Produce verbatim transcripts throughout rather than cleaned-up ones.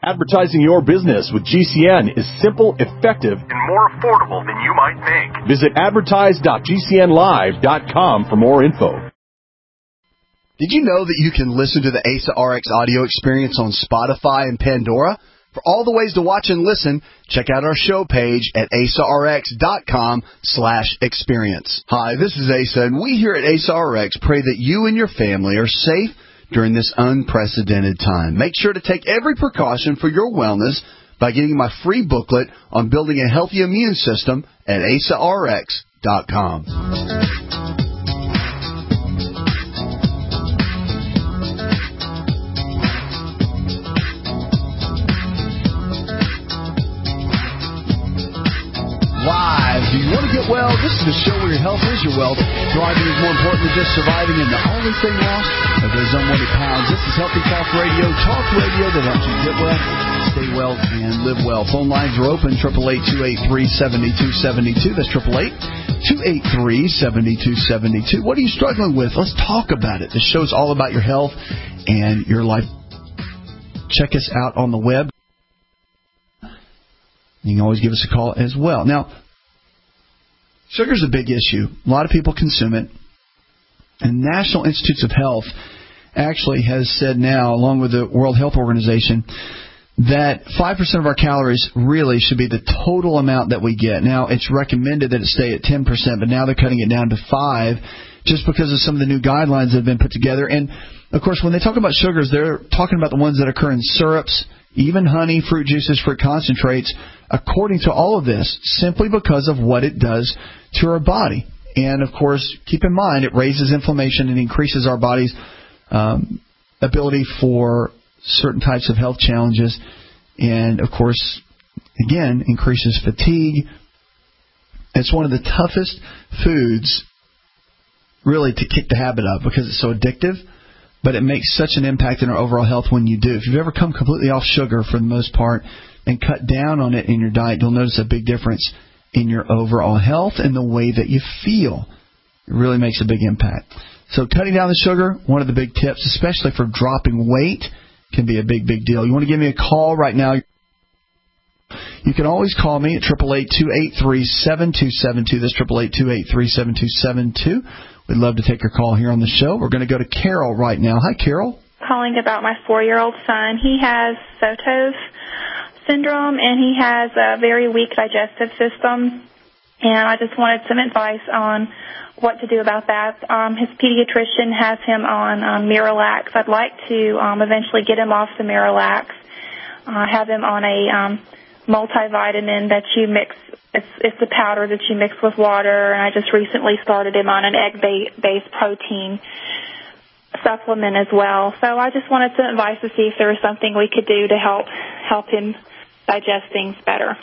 Advertising your business with G C N is simple, effective, and more affordable than you might think. Visit advertise dot g c n live dot com for more info. Did you know that you can listen to the A S A R X audio experience on Spotify and Pandora? For all the ways to watch and listen, check out our show page at asarx.com slash experience. Hi, this is Asa, and we here at A S A R X pray that you and your family are safe during this unprecedented time. Make sure to take every precaution for your wellness by getting my free booklet on building a healthy immune system at asarx dot com. Live. Do you want to get well? This is the show where your health is your wealth. Thriving is more important than just surviving, and the only thing lost are those unwanted pounds. This is Healthy Talk Radio, talk radio that helps you get well, stay well, and live well. Phone lines are open, eight eight eight, two eight three, seven two seven two. That's eight eight eight, two eight three, seven two seven two. What are you struggling with? Let's talk about it. This show's all about your health and your life. Check us out on the web. You can always give us a call as well. Now, sugar's a big issue. A lot of people consume it. And National Institutes of Health actually has said now, along with the World Health Organization, that five percent of our calories really should be the total amount that we get. Now, it's recommended that it stay at ten percent, but now they're cutting it down to five just because of some of the new guidelines that have been put together. And, of course, when they talk about sugars, they're talking about the ones that occur in syrups, even honey, fruit juices, fruit concentrates, according to all of this, simply because of what it does to our body. And, of course, keep in mind, it raises inflammation and increases our body's um, ability for certain types of health challenges. And, of course, again, increases fatigue. It's one of the toughest foods, really, to kick the habit of because it's so addictive. But it makes such an impact in our overall health when you do. If you've ever come completely off sugar for the most part and cut down on it in your diet, you'll notice a big difference in your overall health and the way that you feel. It really makes a big impact. So cutting down the sugar, one of the big tips, especially for dropping weight, can be a big, big deal. You want to give me a call right now. You can always call me at eight eight eight, two eight three, seven two seven two. That's eight eight eight, two eight three, seven two seven two. We'd love to take your call here on the show. We're going to go to Carol right now. Hi, Carol. Calling about my four-year-old son. He has Sotos syndrome, and he has a very weak digestive system. And I just wanted some advice on what to do about that. Um, his pediatrician has him on um, Miralax. I'd like to um, eventually get him off the Miralax, uh, have him on a um, multivitamin that you mix. It's, it's the powder that you mix with water, and I just recently started him on an egg-based protein supplement as well. So I just wanted some advice to see if there was something we could do to help help him digest things better.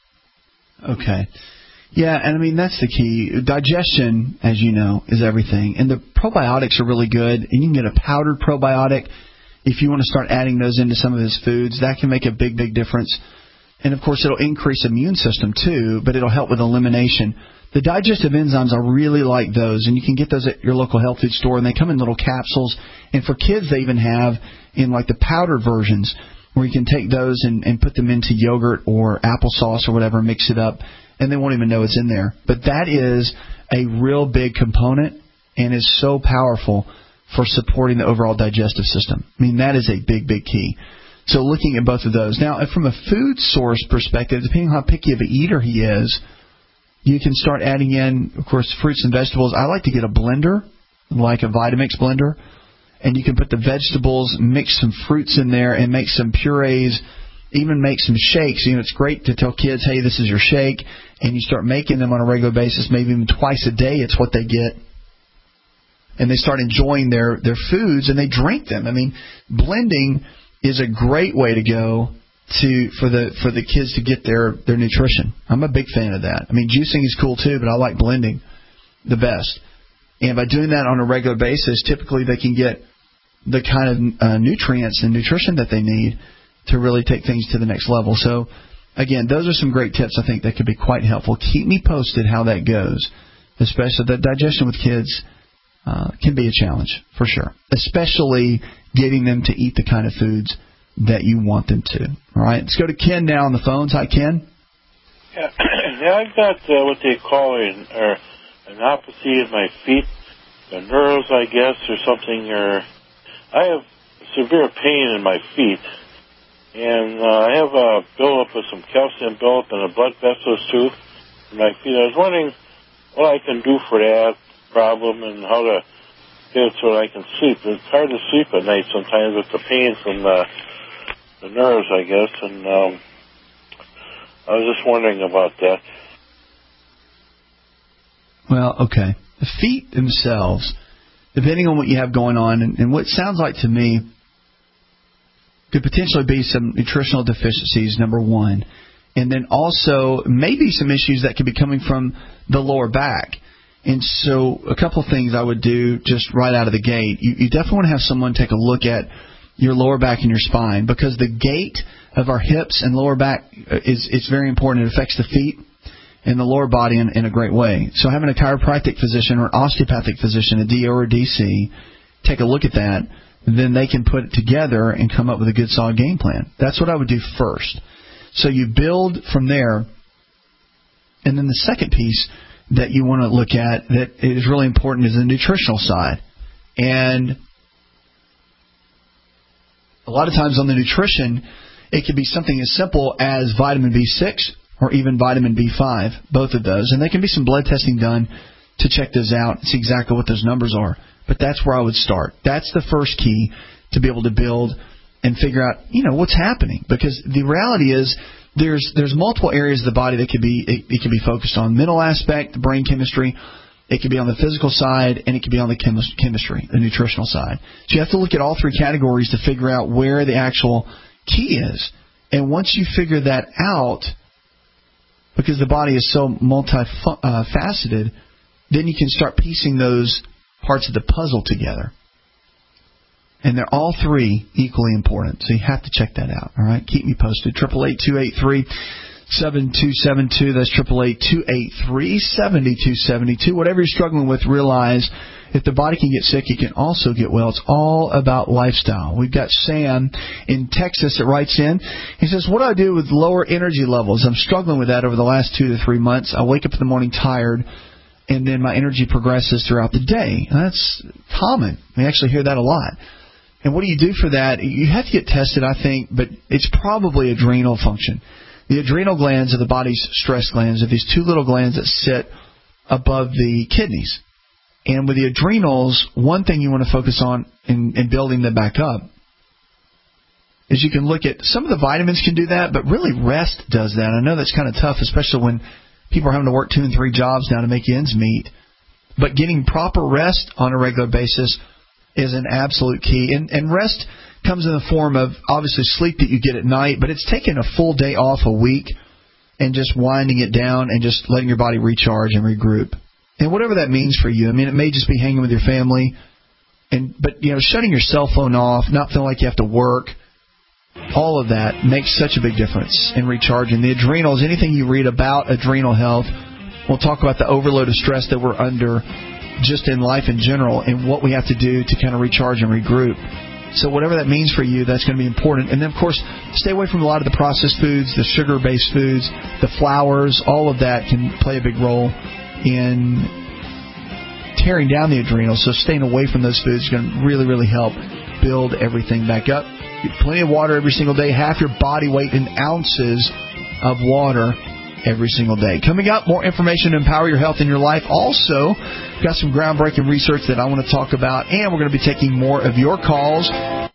Okay. Yeah, and I mean, that's the key. Digestion, as you know, is everything. And the probiotics are really good, and you can get a powdered probiotic. If you want to start adding those into some of his foods, that can make a big, big difference. And, of course, it'll increase immune system, too, but it'll help with elimination. The digestive enzymes, I really like those, and you can get those at your local health food store, and they come in little capsules. And for kids, they even have in, like, the powdered versions where you can take those and, and put them into yogurt or applesauce or whatever, mix it up, and they won't even know it's in there. But that is a real big component and is so powerful for supporting the overall digestive system. I mean, that is a big, big key. So looking at both of those. Now, from a food source perspective, depending on how picky of an eater he is, you can start adding in, of course, fruits and vegetables. I like to get a blender, like a Vitamix blender, and you can put the vegetables, mix some fruits in there, and make some purees, even make some shakes. You know, it's great to tell kids, hey, this is your shake, and you start making them on a regular basis, maybe even twice a day. It's what they get. And they start enjoying their, their foods, and they drink them. I mean, blending is a great way to go to for the for the kids to get their, their nutrition. I'm a big fan of that. I mean, juicing is cool too, but I like blending the best. And by doing that on a regular basis, typically they can get the kind of uh, nutrients and nutrition that they need to really take things to the next level. So, again, those are some great tips I think that could be quite helpful. Keep me posted how that goes, especially the digestion with kids uh, can be a challenge for sure, especially getting them to eat the kind of foods that you want them to. All right, let's go to Ken now on the phones. Hi, Ken. Yeah, yeah I've got uh, what they call an, or an opathy in my feet, the nerves, I guess, or something. Or I have severe pain in my feet, and uh, I have a buildup of some calcium buildup in the blood vessels too in my feet. I was wondering what I can do for that problem and how to get it so that I can sleep. It's hard to sleep at night sometimes with the pain from the, the nerves, I guess, and um, I was just wondering about that. Well, okay. The feet themselves, depending on what you have going on, and, and what sounds like to me could potentially be some nutritional deficiencies, number one. And then also maybe some issues that could be coming from the lower back. And so a couple of things I would do just right out of the gate. You, you definitely want to have someone take a look at your lower back and your spine, because the gait of our hips and lower back is it's very important. It affects the feet and the lower body in, in a great way. So having a chiropractic physician or an osteopathic physician, a D O or a D C, take a look at that, then they can put it together and come up with a good solid game plan. That's what I would do first. So you build from there. And then the second piece that you want to look at that is really important is the nutritional side. And a lot of times on the nutrition, it can be something as simple as vitamin B six or even vitamin B five, both of those. And there can be some blood testing done to check those out and see exactly what those numbers are. But that's where I would start. That's the first key to be able to build and figure out, you know, what's happening. Because the reality is there's there's multiple areas of the body that could be it, it can be focused on. Mental aspect, the brain chemistry. It could be on the physical side, and it could be on the chemis- chemistry, the nutritional side. So you have to look at all three categories to figure out where the actual key is. And once you figure that out, because the body is so multifaceted, then you can start piecing those parts of the puzzle together. And they're all three equally important. So you have to check that out. All right? Keep me posted. eight eight eight, two eight three, seven two seven two. That's eight eight eight, two eight three, seven two seven two. Whatever you're struggling with, realize if the body can get sick, it can also get well. It's all about lifestyle. We've got Sam in Texas that writes in. He says, what do I do with lower energy levels? I'm struggling with that over the last two to three months. I wake up in the morning tired, and then my energy progresses throughout the day. That's common. We actually hear that a lot. And what do you do for that? You have to get tested, I think, but it's probably adrenal function. The adrenal glands are the body's stress glands. Are these two little glands that sit above the kidneys. And with the adrenals, one thing you want to focus on in, in building them back up is you can look at some of the vitamins can do that, but really rest does that. I know that's kind of tough, especially when people are having to work two and three jobs now to make ends meet. But getting proper rest on a regular basis is an absolute key. And, and rest comes in the form of, obviously, sleep that you get at night, but it's taking a full day off a week and just winding it down and just letting your body recharge and regroup. And whatever that means for you. I mean, it may just be hanging with your family, and but, you know, shutting your cell phone off, not feeling like you have to work, all of that makes such a big difference in recharging. The adrenals, anything you read about adrenal health, we'll talk about the overload of stress that we're under just in life in general and what we have to do to kind of recharge and regroup. So whatever that means for you, that's going to be important. And then, of course, stay away from a lot of the processed foods, the sugar-based foods, the flours. All of that can play a big role in tearing down the adrenals. So staying away from those foods is going to really, really help build everything back up. Get plenty of water every single day. Half your body weight in ounces of water every single day. Coming up, more information to empower your health in your life. Also, got some groundbreaking research that I want to talk about, and we're going to be taking more of your calls.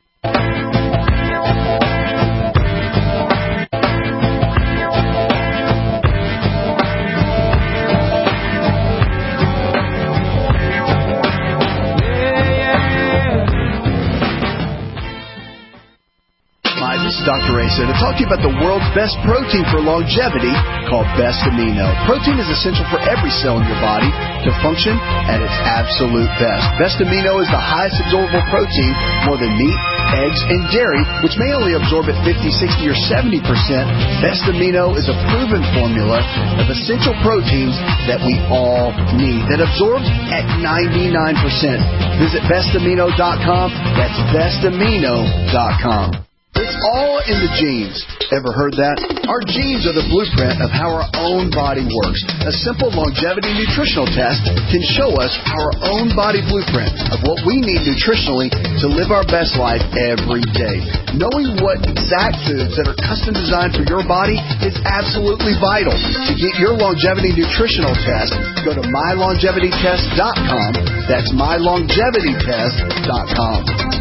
Doctor Asa to talk to you about the world's best protein for longevity called Best Amino. Protein is essential for every cell in your body to function at its absolute best. Best Amino is the highest absorbable protein, more than meat, eggs, and dairy, which may only absorb at fifty, sixty, or seventy percent. Best Amino is a proven formula of essential proteins that we all need that absorbs at ninety-nine percent. Visit best amino dot com. That's best amino dot com. It's all in the genes. Ever heard that? Our genes are the blueprint of how our own body works. A simple longevity nutritional test can show us our own body blueprint of what we need nutritionally to live our best life every day. Knowing what exact foods that are custom designed for your body is absolutely vital. To get your longevity nutritional test, go to my longevity test dot com. That's my longevity test dot com.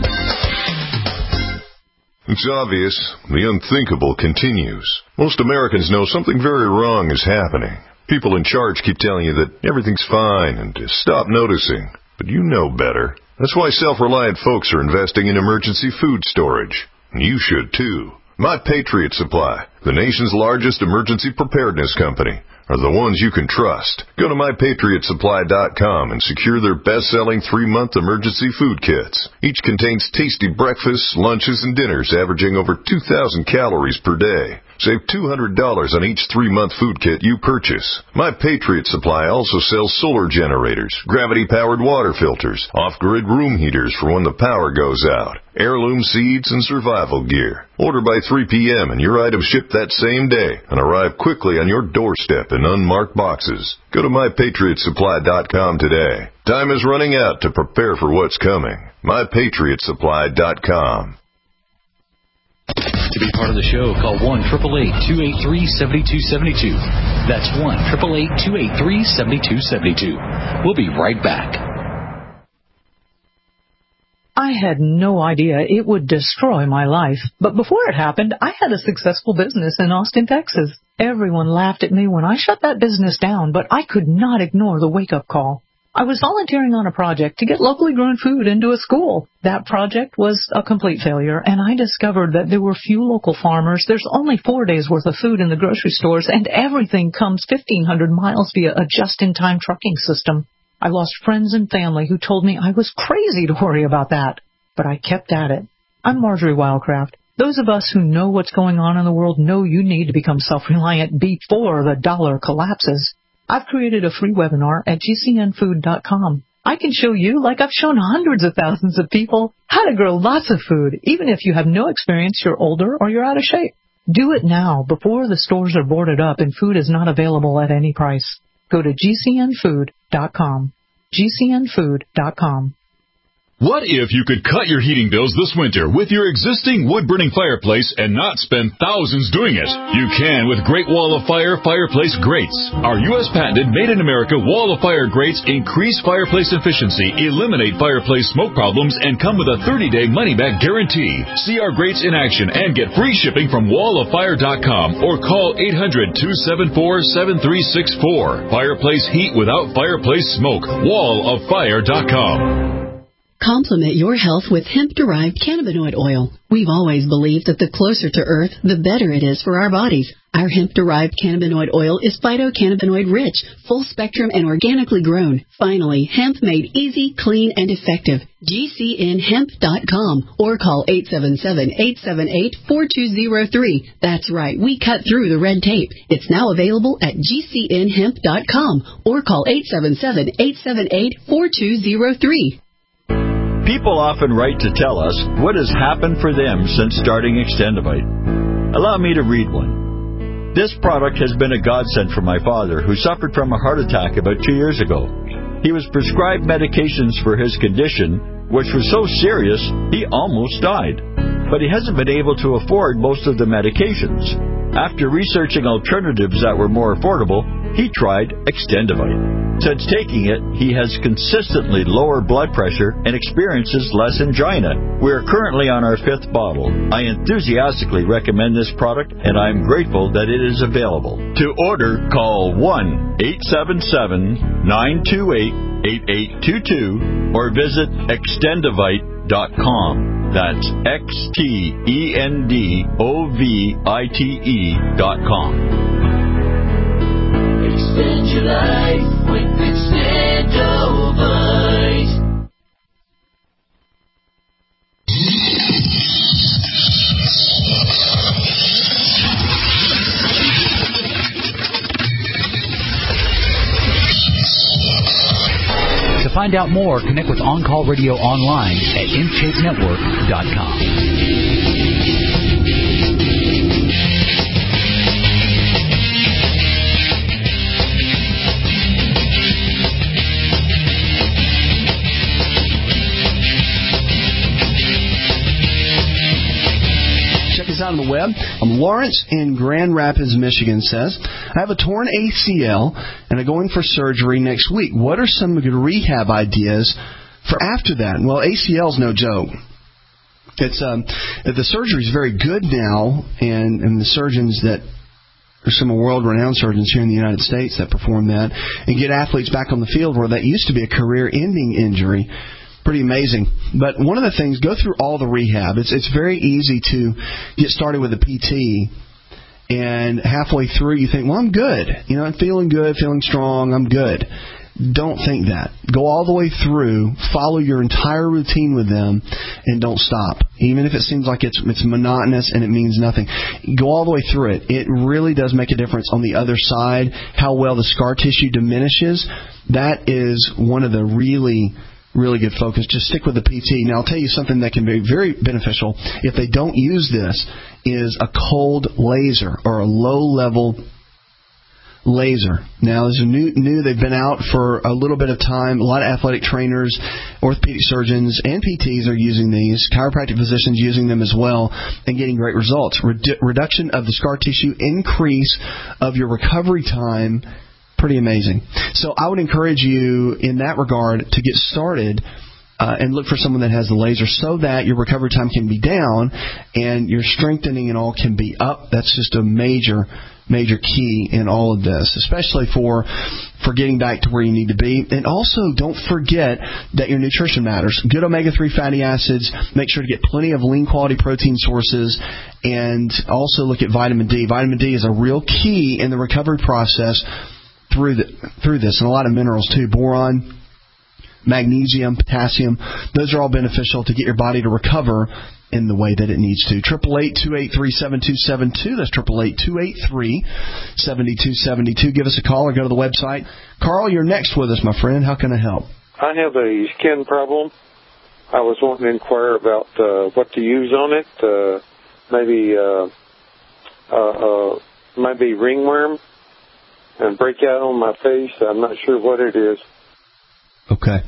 It's obvious. The unthinkable continues. Most Americans know something very wrong is happening. People in charge keep telling you that everything's fine and to stop noticing. But you know better. That's why self-reliant folks are investing in emergency food storage. And you should too. My Patriot Supply, the nation's largest emergency preparedness company, are the ones you can trust. Go to my patriot supply dot com and secure their best-selling three-month emergency food kits. Each contains tasty breakfasts, lunches, and dinners averaging over two thousand calories per day. Save two hundred dollars on each three-month food kit you purchase. My Patriot Supply also sells solar generators, gravity-powered water filters, off-grid room heaters for when the power goes out, heirloom seeds, and survival gear. Order by three p.m. and your items ship that same day and arrive quickly on your doorstep in unmarked boxes. Go to my patriot supply dot com today. Time is running out to prepare for what's coming. my patriot supply dot com. To be part of the show, call one eight eight eight, two eight three, seven two seven two. That's one eight eight eight, two eight three, seven two seven two. We'll be right back. I had no idea it would destroy my life. But before it happened, I had a successful business in Austin, Texas. Everyone laughed at me when I shut that business down, but I could not ignore the wake-up call. I was volunteering on a project to get locally grown food into a school. That project was a complete failure, and I discovered that there were few local farmers. There's only four days' worth of food in the grocery stores, and everything comes fifteen hundred miles via a just-in-time trucking system. I lost friends and family who told me I was crazy to worry about that. But I kept at it. I'm Marjorie Wildcraft. Those of us who know what's going on in the world know you need to become self-reliant before the dollar collapses. I've created a free webinar at G C N food dot com. I can show you, like I've shown hundreds of thousands of people, how to grow lots of food, even if you have no experience, you're older, or you're out of shape. Do it now before the stores are boarded up and food is not available at any price. Go to G C N food dot com. G C N food dot com. What if you could cut your heating bills this winter with your existing wood-burning fireplace and not spend thousands doing it? You can with Great Wall of Fire fireplace grates. Our U S patented made-in-America Wall of Fire grates increase fireplace efficiency, eliminate fireplace smoke problems, and come with a thirty-day money-back guarantee. See our grates in action and get free shipping from wall of fire dot com or call eight hundred, two seven four, seven three six four. Fireplace heat without fireplace smoke. wall of fire dot com. Complement your health with hemp-derived cannabinoid oil. We've always believed that the closer to Earth, the better it is for our bodies. Our hemp-derived cannabinoid oil is phytocannabinoid-rich, full-spectrum, and organically grown. Finally, hemp made easy, clean, and effective. G C N hemp dot com or call eight seven seven, eight seven eight, four two zero three. That's right, we cut through the red tape. It's now available at G C N hemp dot com or call eight seven seven, eight seven eight, four two zero three. People often write to tell us what has happened for them since starting Extendivite. Allow me to read one. This product has been a godsend for my father, who suffered from a heart attack about two years ago. He was prescribed medications for his condition, which was so serious he almost died. But he hasn't been able to afford most of the medications. After researching alternatives that were more affordable, he tried Extendivite. Since taking it, he has consistently lower blood pressure and experiences less angina. We are currently on our fifth bottle. I enthusiastically recommend this product, and I am grateful that it is available. To order, call one eight seven seven, nine two eight, eight eight two two or visit extendivite dot com. That's X T E N D O V I T E dot com. Extend your life with Extendivite. To find out more, connect with On Call Radio online at in shape network dot com. the web. Um, Lawrence in Grand Rapids, Michigan says, I have a torn A C L and I'm going for surgery next week. What are some good rehab ideas for after that? Well, A C L is no joke. It's um, the surgery is very good now, and, and the surgeons that There's some world-renowned surgeons here in the United States that perform that and get athletes back on the field where that used to be a career-ending injury. Pretty amazing. But one of the things, go through all the rehab. It's it's very easy to get started with a P T, and halfway through you think, well, I'm good. You know, I'm feeling good, feeling strong, I'm good. Don't think that. Go all the way through, follow your entire routine with them, and don't stop. Even if it seems like it's it's monotonous and it means nothing. Go all the way through it. It really does make a difference on the other side, how well the scar tissue diminishes. That is one of the really, really good focus. Just stick with the P T. Now, I'll tell you something that can be very beneficial if they don't use this is a cold laser or a low-level laser. Now, this is new, new. They've been out for a little bit of time. A lot of athletic trainers, orthopedic surgeons, and P Ts are using these. Chiropractic physicians using them as well and getting great results. Redu- reduction of the scar tissue, increase of your recovery time. Pretty amazing. So I would encourage you in that regard to get started uh, and look for someone that has the laser so that your recovery time can be down and your strengthening and all can be up. That's just a major major key in all of this, especially for for getting back to where you need to be. And also, don't forget that your nutrition matters. Good omega three fatty acids. Make sure to get plenty of lean quality protein sources, and also look at vitamin D. Vitamin D is a real key in the recovery process through the, through this, and a lot of minerals too. Boron, magnesium, potassium. Those are all beneficial to get your body to recover in the way that it needs to. Triple eight two eight three seven two seven two. That's triple eight two eight three seven two seven two. Give us a call or go to the website. Carl, you're next with us, my friend. How can I help? I have a skin problem. I was wanting to inquire about uh, what to use on it. Uh, maybe uh, uh, uh, maybe ringworm and breakout on my face. I'm not sure what it is. Okay.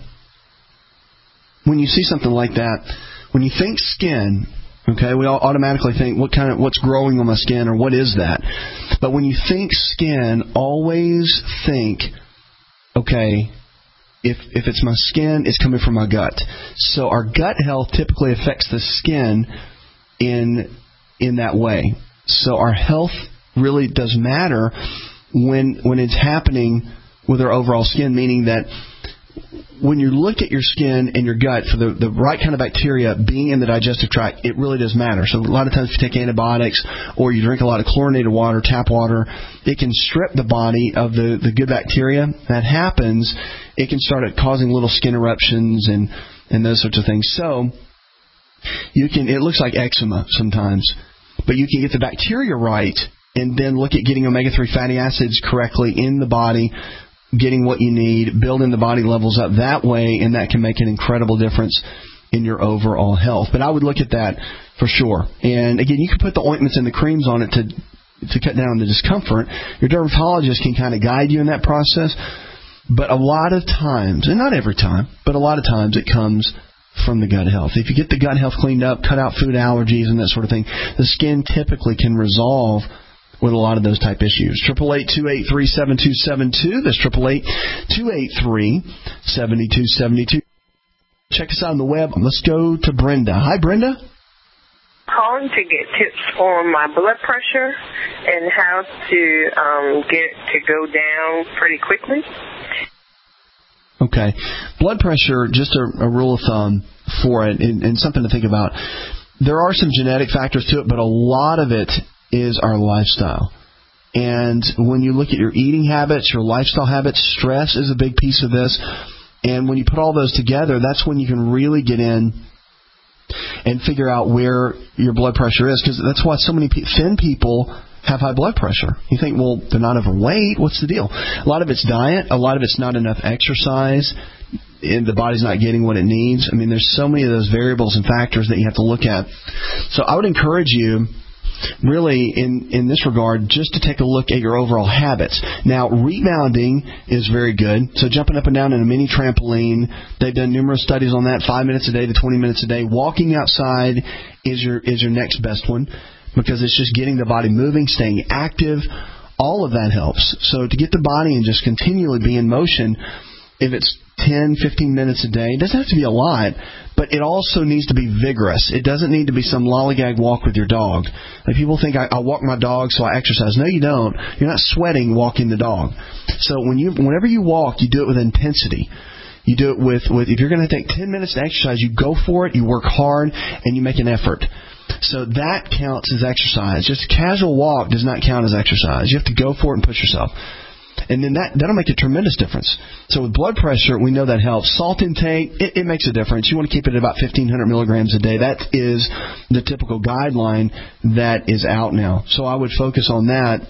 When you see something like that, when you think skin, okay, we all automatically think what kind of what's growing on my skin or what is that? But when you think skin, always think, okay, if if it's my skin, it's coming from my gut. So our gut health typically affects the skin in in that way. So our health really does matter when when it's happening with our overall skin, meaning that when you look at your skin and your gut for the, the right kind of bacteria being in the digestive tract, it really does matter. So a lot of times if you take antibiotics or you drink a lot of chlorinated water, tap water, it can strip the body of the, the good bacteria. That happens, it can start causing little skin eruptions and, and those sorts of things. So you can, it looks like eczema sometimes, but you can get the bacteria right and then look at getting omega three fatty acids correctly in the body, getting what you need, building the body levels up that way, and that can make an incredible difference in your overall health. But I would look at that for sure. And again, you can put the ointments and the creams on it to to cut down the discomfort. Your dermatologist can kind of guide you in that process. But a lot of times, and not every time, but a lot of times it comes from the gut health. If you get the gut health cleaned up, cut out food allergies and that sort of thing, the skin typically can resolve with a lot of those type issues. Triple eight two eight three seven two seven two. That's triple eight two eight three seven two seven two. Check us out on the web. Let's go to Brenda. Hi, Brenda. Calling to get tips on my blood pressure and how to um, get it to go down pretty quickly. Okay. Blood pressure, just a, a rule of thumb for it, and, and something to think about. There are some genetic factors to it, but a lot of it is our lifestyle. And when you look at your eating habits, your lifestyle habits, stress is a big piece of this. And when you put all those together, that's when you can really get in and figure out where your blood pressure is. Because that's why so many thin people have high blood pressure. You think, well, they're not overweight. What's the deal? A lot of it's diet. A lot of it's not enough exercise. And the body's not getting what it needs. I mean, there's so many of those variables and factors that you have to look at. So I would encourage you, really, in, in this regard, just to take a look at your overall habits. Now, rebounding is very good. So jumping up and down in a mini trampoline, they've done numerous studies on that, five minutes a day to twenty minutes a day. Walking outside is your is your next best one. because it's just getting the body moving, staying active. All of that helps. So to get the body and just continually be in motion, if it's ten, fifteen minutes a day, it doesn't have to be a lot, but it also needs to be vigorous. It doesn't need to be some lollygag walk with your dog. Like people think, I, I walk my dog so I exercise. No, you don't. You're not sweating walking the dog. So when you, whenever you walk, you do it with intensity. You do it with, with if you're going to take ten minutes to exercise, you go for it, you work hard, and you make an effort. So that counts as exercise. Just a casual walk does not count as exercise. You have to go for it and push yourself. And then that, that'll make a tremendous difference. So with blood pressure, we know that helps. Salt intake, it, it makes a difference. You want to keep it at about fifteen hundred milligrams a day. That is the typical guideline that is out now. So I would focus on that,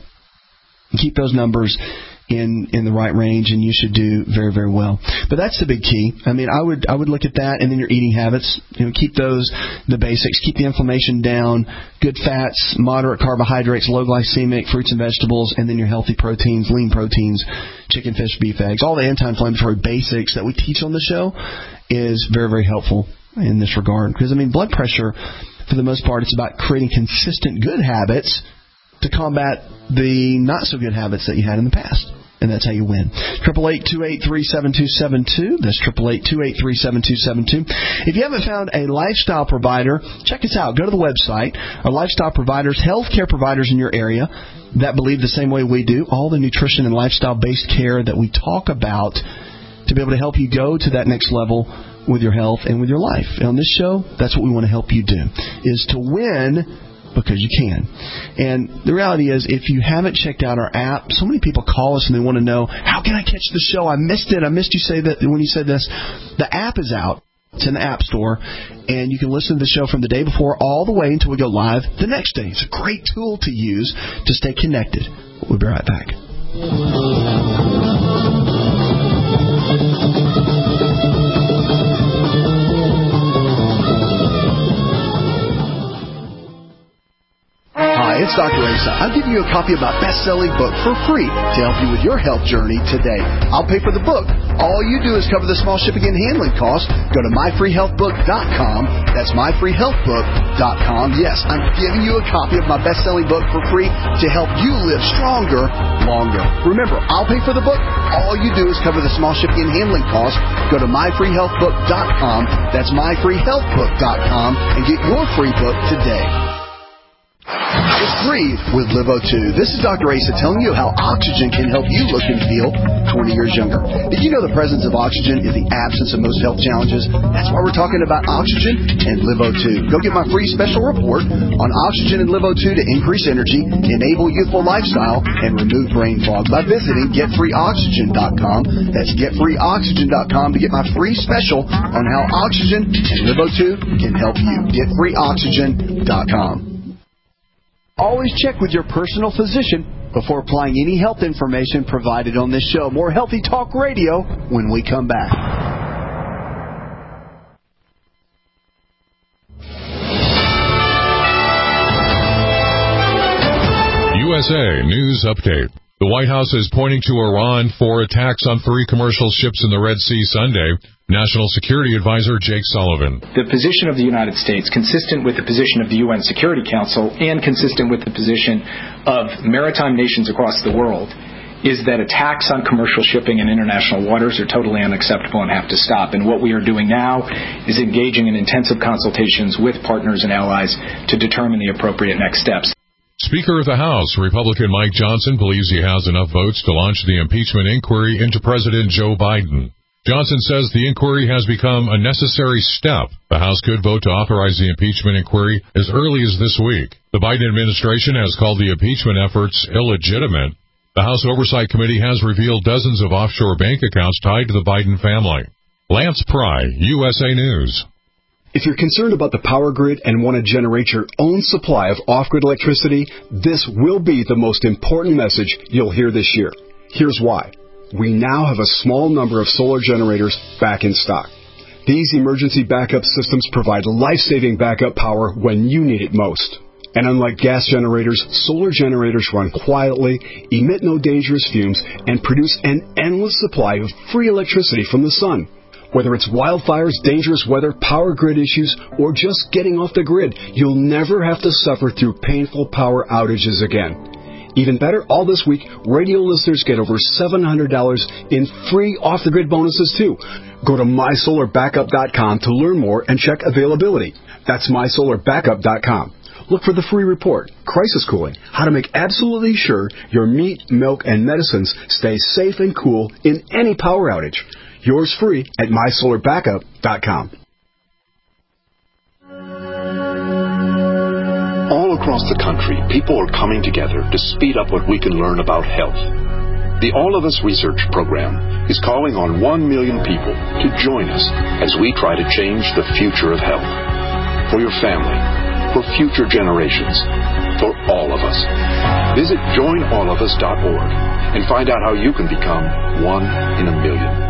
keep those numbers in in the right range, and you should do very, very well. But that's the big key. I mean, I would I would look at that, and then your eating habits. You know, keep those the basics. Keep the inflammation down. Good fats, moderate carbohydrates, low glycemic, fruits and vegetables, and then your healthy proteins, lean proteins, chicken, fish, beef, eggs. All the anti-inflammatory basics that we teach on the show is very, very helpful in this regard. Because I mean, blood pressure, for the most part, it's about creating consistent good habits to combat the not so good habits that you had in the past. And that's how you win. triple eight, two eight three, seven two seven two. That's triple eight, two eight three, seven two seven two. If you haven't found a lifestyle provider, check us out. Go to the website. Our lifestyle providers, healthcare providers in your area that believe the same way we do, all the nutrition and lifestyle-based care that we talk about to be able to help you go to that next level with your health and with your life. And on this show, that's what we want to help you do, is to win because you can. And the reality is, if you haven't checked out our app, so many people call us and they want to know, how can I catch the show? I missed it. I missed you say that when you said this. The app is out. It's in the App Store, and you can listen to the show from the day before all the way until we go live the next day. It's a great tool to use to stay connected. We'll be right back. Hi, it's Doctor Asa. I'm giving you a copy of my best-selling book for free to help you with your health journey today. I'll pay for the book. All you do is cover the small shipping and handling costs. Go to my free health book dot com. That's my free health book dot com. Yes, I'm giving you a copy of my best-selling book for free to help you live stronger, longer. Remember, I'll pay for the book. All you do is cover the small shipping and handling costs. Go to my free health book dot com. That's my free health book dot com and get your free book today. It's Breathe with Livo two. This is Doctor Asa telling you how oxygen can help you look and feel twenty years younger. Did you know the presence of oxygen is the absence of most health challenges? That's why we're talking about oxygen and Livo two. Go get my free special report on oxygen and Livo two to increase energy, enable youthful lifestyle, and remove brain fog by visiting get free oxygen dot com. That's get free oxygen dot com to get my free special on how oxygen and Livo two can help you. get free oxygen dot com. Always check with your personal physician before applying any health information provided on this show. More Healthy Talk Radio when we come back. U S A News Update. The White House is pointing to Iran for attacks on three commercial ships in the Red Sea Sunday. National Security Advisor Jake Sullivan. The position of the United States, consistent with the position of the U N Security Council and consistent with the position of maritime nations across the world, is that attacks on commercial shipping in international waters are totally unacceptable and have to stop. And what we are doing now is engaging in intensive consultations with partners and allies to determine the appropriate next steps. Speaker of the House, Republican Mike Johnson, believes he has enough votes to launch the impeachment inquiry into President Joe Biden. Johnson says the inquiry has become a necessary step. The House could vote to authorize the impeachment inquiry as early as this week. The Biden administration has called the impeachment efforts illegitimate. The House Oversight Committee has revealed dozens of offshore bank accounts tied to the Biden family. Lance Pry, U S A News. If you're concerned about the power grid and want to generate your own supply of off-grid electricity, this will be the most important message you'll hear this year. Here's why. We now have a small number of solar generators back in stock. These emergency backup systems provide life-saving backup power when you need it most. And unlike gas generators, solar generators run quietly, emit no dangerous fumes, and produce an endless supply of free electricity from the sun. Whether it's wildfires, dangerous weather, power grid issues, or just getting off the grid, you'll never have to suffer through painful power outages again. Even better, all this week, radio listeners get over seven hundred dollars in free off-the-grid bonuses, too. Go to my solar backup dot com to learn more and check availability. That's my solar backup dot com. Look for the free report, Crisis Cooling, how to make absolutely sure your meat, milk, and medicines stay safe and cool in any power outage. Yours free at my solar backup dot com. All across the country, people are coming together to speed up what we can learn about health. The All of Us Research Program is calling on one million people to join us as we try to change the future of health. For your family, for future generations, for all of us. Visit join all of us dot org and find out how you can become one in a million.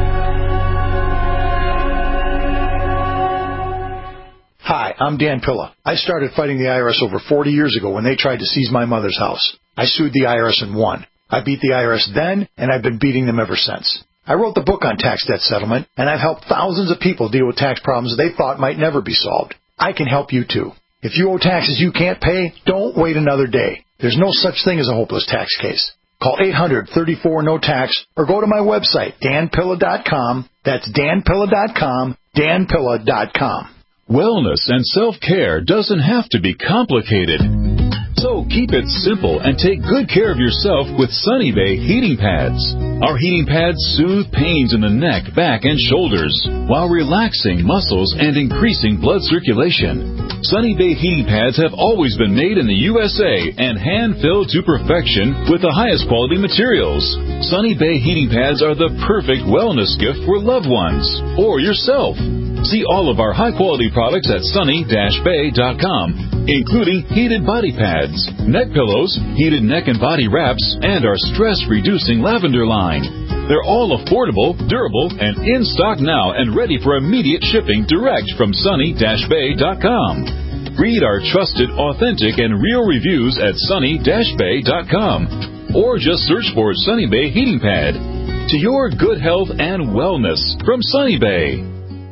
Hi, I'm Dan Pilla. I started fighting the I R S over forty years ago when they tried to seize my mother's house. I sued the I R S and won. I beat the I R S then, and I've been beating them ever since. I wrote the book on tax debt settlement, and I've helped thousands of people deal with tax problems they thought might never be solved. I can help you too. If you owe taxes you can't pay, don't wait another day. There's no such thing as a hopeless tax case. Call eight hundred, thirty-four, no tax or go to my website, dan pilla dot com. That's dan pilla dot com, dan pilla dot com. Wellness and self-care doesn't have to be complicated. So keep it simple and take good care of yourself with Sunny Bay heating pads. Our heating pads soothe pains in the neck, back, and shoulders while relaxing muscles and increasing blood circulation. Sunny Bay heating pads have always been made in the U S A and hand-filled to perfection with the highest quality materials. Sunny Bay heating pads are the perfect wellness gift for loved ones or yourself. See all of our high-quality products at sunny dash bay dot com, including heated body pads, neck pillows, heated neck and body wraps, and our stress-reducing lavender line. They're all affordable, durable, and in stock now and ready for immediate shipping direct from sunny dash bay dot com. Read our trusted, authentic, and real reviews at sunny dash bay dot com, or just search for Sunny Bay Heating Pad. To your good health and wellness from Sunny Bay.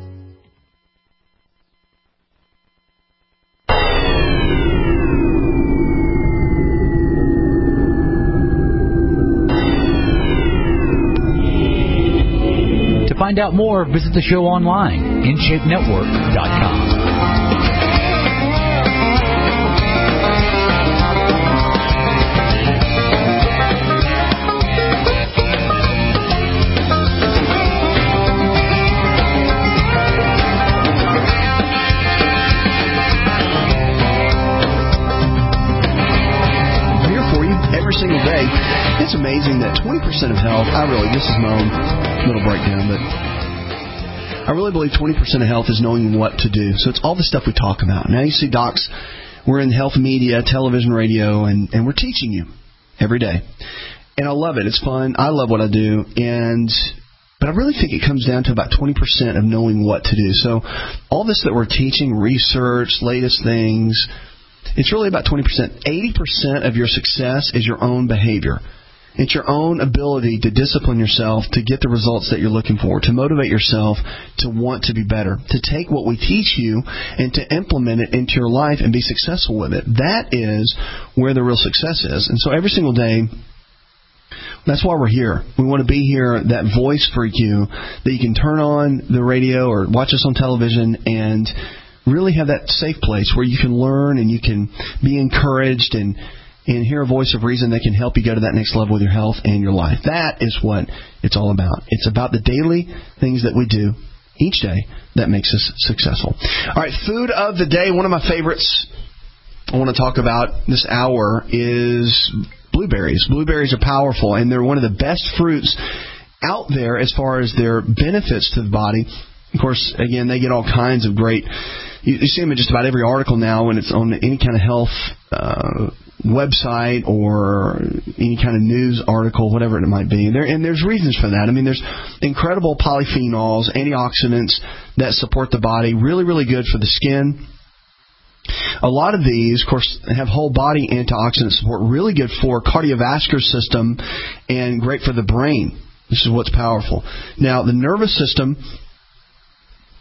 To find out more, visit the show online, in shape network dot com. Single day. It's amazing that twenty percent of health, I really, this is my own little breakdown, but I really believe twenty percent of health is knowing what to do. So it's all the stuff we talk about. Now you see docs, we're in health media, television, radio, and, and we're teaching you every day. And I love it. It's fun. I love what I do. And But I really think it comes down to about twenty percent of knowing what to do. So all this that we're teaching, research, latest things, it's really about twenty percent. eighty percent of your success is your own behavior. It's your own ability to discipline yourself to get the results that you're looking for, to motivate yourself to want to be better, to take what we teach you and to implement it into your life and be successful with it. That is where the real success is. And so every single day, that's why we're here. We want to be here, that voice for you, that you can turn on the radio or watch us on television and really have that safe place where you can learn and you can be encouraged and, and hear a voice of reason that can help you go to that next level with your health and your life. That is what it's all about. It's about the daily things that we do each day that makes us successful. All right, food of the day. One of my favorites I want to talk about this hour is blueberries. Blueberries are powerful, and they're one of the best fruits out there as far as their benefits to the body. Of course, again, they get all kinds of great... You, you see them in just about every article now when it's on any kind of health uh, website or any kind of news article, whatever it might be. There, and there's reasons for that. I mean, there's incredible polyphenols, antioxidants that support the body, really, really good for the skin. A lot of these, of course, have whole body antioxidant support, really good for cardiovascular system and great for the brain. This is what's powerful. Now, the nervous system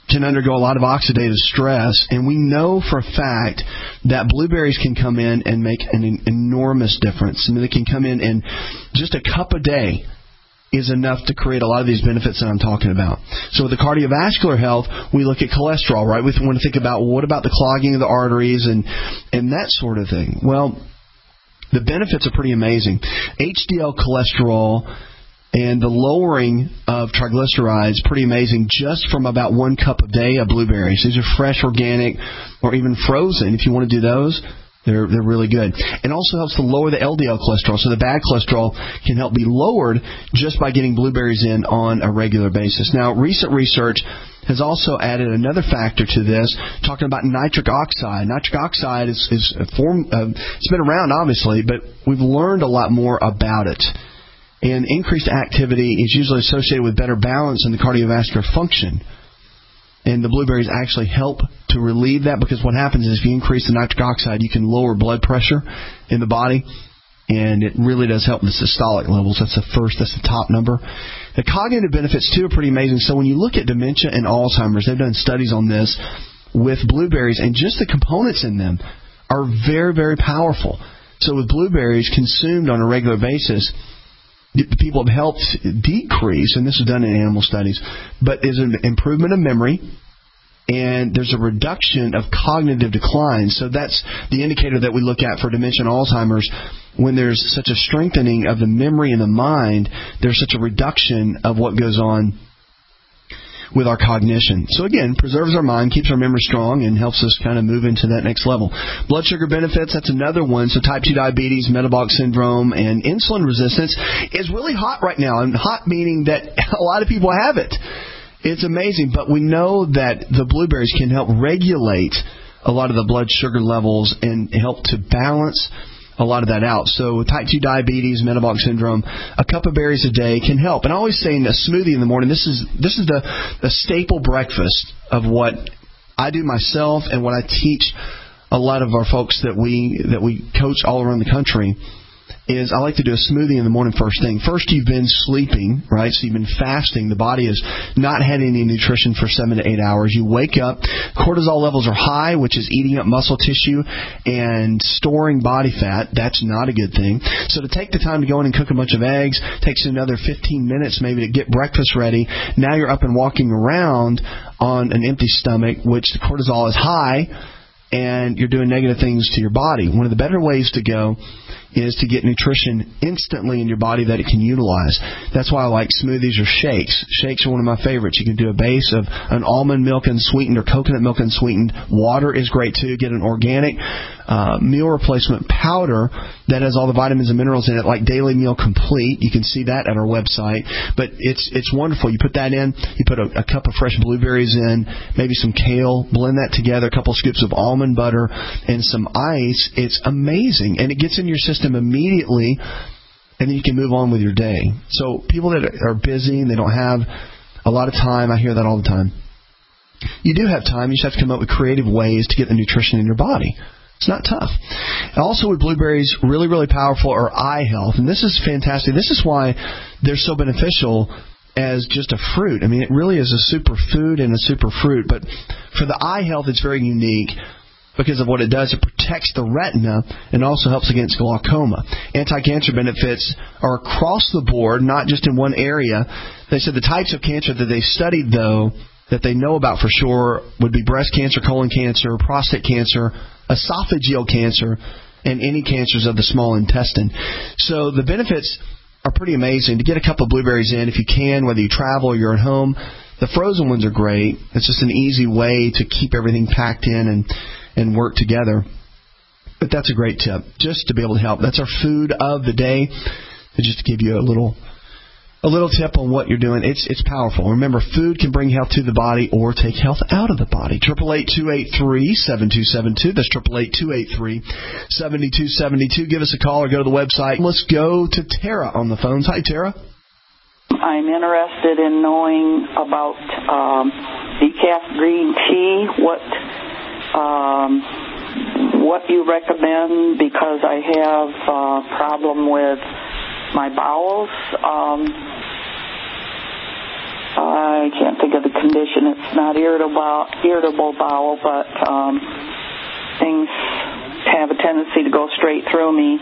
can undergo a lot of oxidative stress, and we know for a fact that blueberries can come in and make an enormous difference. I mean, they can come in and just a cup a day is enough to create a lot of these benefits that I'm talking about. So with the cardiovascular health, we look at cholesterol, right? We want to think about, well, what about the clogging of the arteries and, and that sort of thing. Well, the benefits are pretty amazing. H D L cholesterol and the lowering of triglycerides, pretty amazing, just from about one cup a day of blueberries. These are fresh, organic, or even frozen. If you want to do those, they're they're really good. It also helps to lower the L D L cholesterol, so the bad cholesterol can help be lowered just by getting blueberries in on a regular basis. Now, recent research has also added another factor to this, talking about nitric oxide. Nitric oxide is, is a form, uh, it's been around, obviously, but we've learned a lot more about it. And increased activity is usually associated with better balance in the cardiovascular function. And the blueberries actually help to relieve that, because what happens is if you increase the nitric oxide, you can lower blood pressure in the body. And it really does help the systolic levels. That's the first, that's the top number. The cognitive benefits, too, are pretty amazing. So when you look at dementia and Alzheimer's, they've done studies on this with blueberries, and just the components in them are very, very powerful. So with blueberries consumed on a regular basis, people have helped decrease, and this is done in animal studies, but there's an improvement of memory, and there's a reduction of cognitive decline. So that's the indicator that we look at for dementia and Alzheimer's. When there's such a strengthening of the memory and the mind, there's such a reduction of what goes on with our cognition. So again, preserves our mind, keeps our memory strong, and helps us kind of move into that next level. Blood sugar benefits, that's another one. So type two diabetes, metabolic syndrome, and insulin resistance is really hot right now. And hot meaning that a lot of people have it. It's amazing. But we know that the blueberries can help regulate a lot of the blood sugar levels and help to balance a lot of that out. So type two diabetes, metabolic syndrome, a cup of berries a day can help. And I always say in a smoothie in the morning, this is this is the, the staple breakfast of what I do myself and what I teach a lot of our folks that we that we coach all around the country. Is I like to do a smoothie in the morning first thing. First, you've been sleeping, right? So you've been fasting. The body has not had any nutrition for seven to eight hours. You wake up. Cortisol levels are high, which is eating up muscle tissue and storing body fat. That's not a good thing. So to take the time to go in and cook a bunch of eggs takes you another fifteen minutes maybe to get breakfast ready. Now you're up and walking around on an empty stomach, which the cortisol is high, and you're doing negative things to your body. One of the better ways to go is to get nutrition instantly in your body that it can utilize. That's why I like smoothies or shakes. Shakes are one of my favorites. You can do a base of an almond milk unsweetened or coconut milk unsweetened. Water is great too. Get an organic uh, meal replacement powder that has all the vitamins and minerals in it, like Daily Meal Complete. You can see that at our website. But it's it's wonderful. You put that in. You put a, a cup of fresh blueberries in, maybe some kale. Blend that together. A couple scoops of almond butter and some ice. It's amazing, and it gets in your system immediately, and then you can move on with your day. So people that are busy and they don't have a lot of time, I hear that all the time. You do have time. You just have to come up with creative ways to get the nutrition in your body. It's not tough. Also with blueberries, really, really powerful are eye health. And this is fantastic. This is why they're so beneficial as just a fruit. I mean, it really is a super food and a super fruit. But for the eye health, it's very unique because of what it does. It protects the retina and also helps against glaucoma. Anti-cancer benefits are across the board, not just in one area. They said the types of cancer that they studied, though, that they know about for sure would be breast cancer, colon cancer, prostate cancer, esophageal cancer, and any cancers of the small intestine. So the benefits are pretty amazing. To get a couple of blueberries in, if you can, whether you travel or you're at home, the frozen ones are great. It's just an easy way to keep everything packed in and, and work together. But that's a great tip, just to be able to help. That's our food of the day, just to give you a little A little tip on what you're doing. It's it's powerful. Remember, food can bring health to the body or take health out of the body. eight eight eight, two eight three, seven two seven two. That's eight eight eight, two eight three, seven two seven two. Give us a call or go to the website. Let's go to Tara on the phones. Hi, Tara. I'm interested in knowing about um, decaf green tea. What um, what you recommend, because I have a problem with my bowels. Um, I can't think of the condition. It's not irritable, irritable bowel, but um, things have a tendency to go straight through me.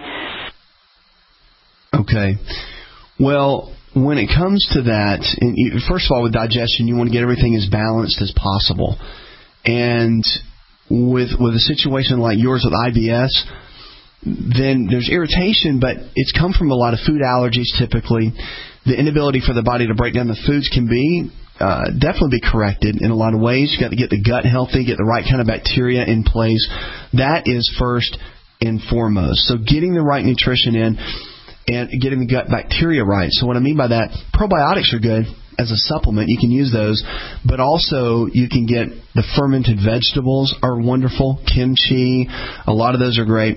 Okay. Well, when it comes to that, and you, first of all, with digestion, you want to get everything as balanced as possible. And with with a situation like yours with I B S, then there's irritation, but it's come from a lot of food allergies typically. The inability for the body to break down the foods can be uh, definitely be corrected in a lot of ways. You've got to get the gut healthy, get the right kind of bacteria in place. That is first and foremost. So getting the right nutrition in and getting the gut bacteria right. So what I mean by that, probiotics are good as a supplement. You can use those, but also you can get the fermented vegetables are wonderful. Kimchi, a lot of those are great.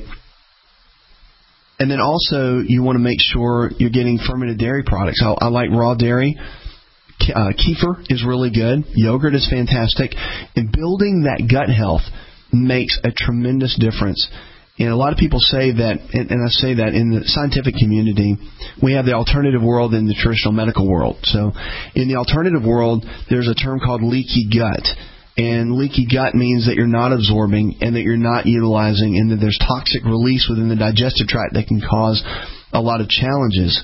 And then also you want to make sure you're getting fermented dairy products. I, I like raw dairy. Uh, kefir is really good. Yogurt is fantastic. And building that gut health makes a tremendous difference. And a lot of people say that, and, and I say that in the scientific community, we have the alternative world and the traditional medical world. So in the alternative world, there's a term called leaky gut. And leaky gut means that you're not absorbing and that you're not utilizing and that there's toxic release within the digestive tract that can cause a lot of challenges.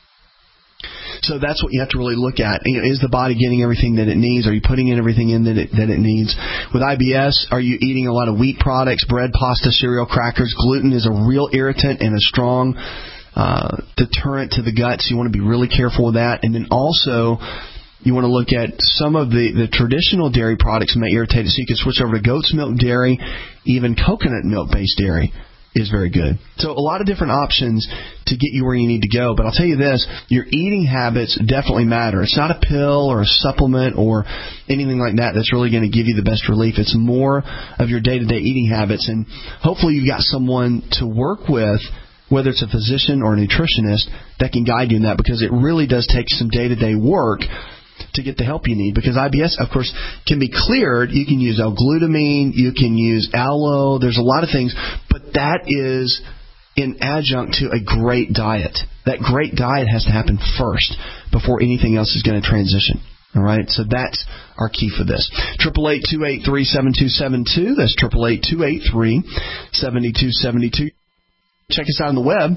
So that's what you have to really look at. You know, is the body getting everything that it needs? Are you putting in everything in that it, that it needs? With I B S, are you eating a lot of wheat products, bread, pasta, cereal, crackers? Gluten is a real irritant and a strong uh, deterrent to the gut, so you want to be really careful with that. And then also, you want to look at some of the, the traditional dairy products that may irritate it, so you can switch over to goat's milk dairy, even coconut milk-based dairy is very good. So a lot of different options to get you where you need to go. But I'll tell you this, your eating habits definitely matter. It's not a pill or a supplement or anything like that that's really going to give you the best relief. It's more of your day-to-day eating habits. And hopefully you've got someone to work with, whether it's a physician or a nutritionist, that can guide you in that, because it really does take some day-to-day work to get the help you need. Because I B S, of course, can be cleared. You can use L-glutamine, you can use aloe, there's a lot of things, but that is in adjunct to a great diet. That great diet has to happen first before anything else is going to transition. All right, so that's our key for this. eight eight eight, two eight three, seven two seven two. That's eight eight eight, two eight three, seven two seven two. Check us out on the web.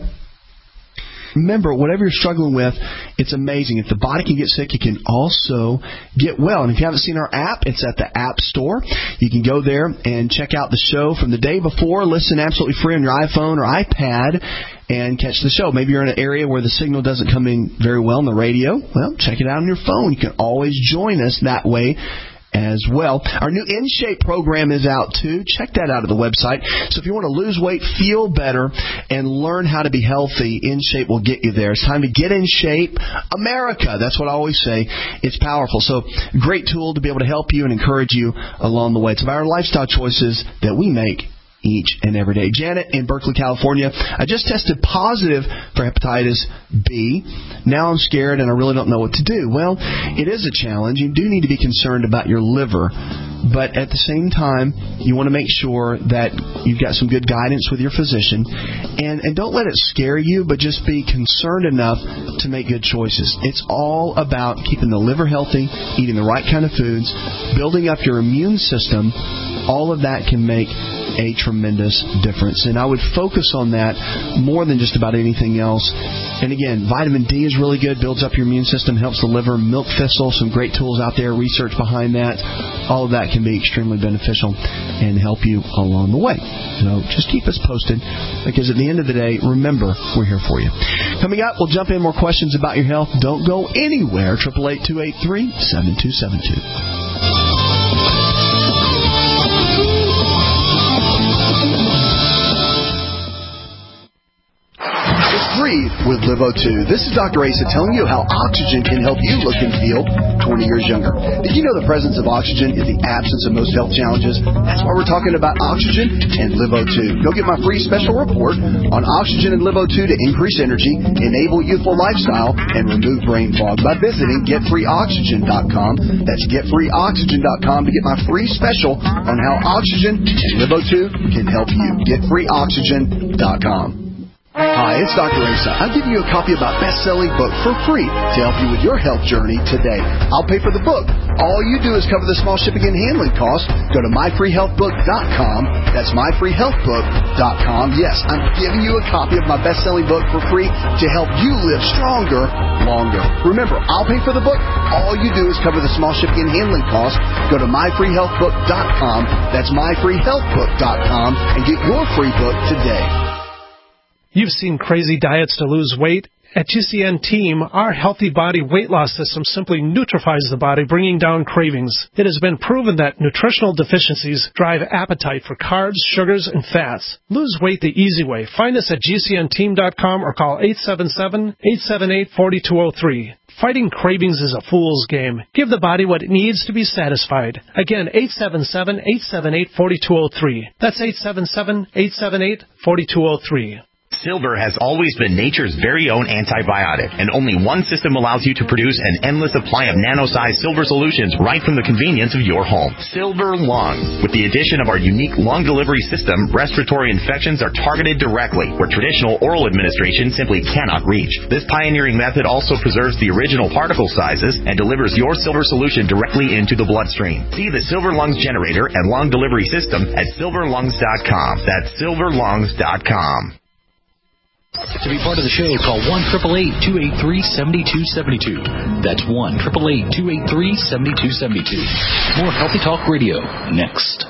Remember, whatever you're struggling with, it's amazing. If the body can get sick, it can also get well. And if you haven't seen our app, it's at the App Store. You can go there and check out the show from the day before. Listen absolutely free on your iPhone or iPad and catch the show. Maybe you're in an area where the signal doesn't come in very well on the radio. Well, check it out on your phone. You can always join us that way as well. Our new In Shape program is out too. Check that out at the website. So if you want to lose weight, feel better, and learn how to be healthy, In Shape will get you there. It's time to get in shape. America, that's what I always say. It's powerful. So great tool to be able to help you and encourage you along the way. It's about our lifestyle choices that we make each and every day. Janet in Berkeley, California. I just tested positive for hepatitis B. Now I'm scared and I really don't know what to do. Well, it is a challenge. You do need to be concerned about your liver. But at the same time, you want to make sure that you've got some good guidance with your physician. And, and don't let it scare you, but just be concerned enough to make good choices. It's all about keeping the liver healthy, eating the right kind of foods, building up your immune system. All of that can make a tremendous difference. And I would focus on that more than just about anything else. And again, vitamin D is really good, builds up your immune system, helps the liver. Milk thistle, some great tools out there, research behind that. All of that can be extremely beneficial and help you along the way. So just keep us posted, because at the end of the day, remember, we're here for you. Coming up, we'll jump in more questions about your health. Don't go anywhere. eight eight eight, two eight three, seven two seven two. Breathe with Live O two. This is Doctor Asa telling you how oxygen can help you look and feel twenty years younger. Did you know the presence of oxygen is the absence of most health challenges? That's why we're talking about oxygen and Live O two. Go get my free special report on oxygen and Live O two to increase energy, enable youthful lifestyle, and remove brain fog by visiting get free oxygen dot com. That's get free oxygen dot com to get my free special on how oxygen and Live O two can help you. get free oxygen dot com. Hi, it's Doctor Asa. I'm giving you a copy of my best-selling book for free to help you with your health journey today. I'll pay for the book. All you do is cover the small shipping and handling costs. Go to my free health book dot com. That's my free health book dot com. Yes, I'm giving you a copy of my best-selling book for free to help you live stronger, longer. Remember, I'll pay for the book. All you do is cover the small shipping and handling costs. Go to my free health book dot com. That's my free health book dot com and get your free book today. You've seen crazy diets to lose weight. At G C N Team, our healthy body weight loss system simply neutralizes the body, bringing down cravings. It has been proven that nutritional deficiencies drive appetite for carbs, sugars, and fats. Lose weight the easy way. Find us at G C N team dot com or call eight seven seven, eight seven eight, four two zero three. Fighting cravings is a fool's game. Give the body what it needs to be satisfied. Again, eight seven seven, eight seven eight, four two zero three. That's eight seven seven, eight seven eight, four two zero three. Silver has always been nature's very own antibiotic, and only one system allows you to produce an endless supply of nano-sized silver solutions right from the convenience of your home. Silver Lung. With the addition of our unique lung delivery system, respiratory infections are targeted directly, where traditional oral administration simply cannot reach. This pioneering method also preserves the original particle sizes and delivers your silver solution directly into the bloodstream. See the Silver Lungs generator and lung delivery system at silver lungs dot com. That's silver lungs dot com. To be part of the show, call one eight eight eight, two eight three, seven two seven two. That's one eight eight eight, two eight three, seven two seven two. More Healthy Talk Radio next.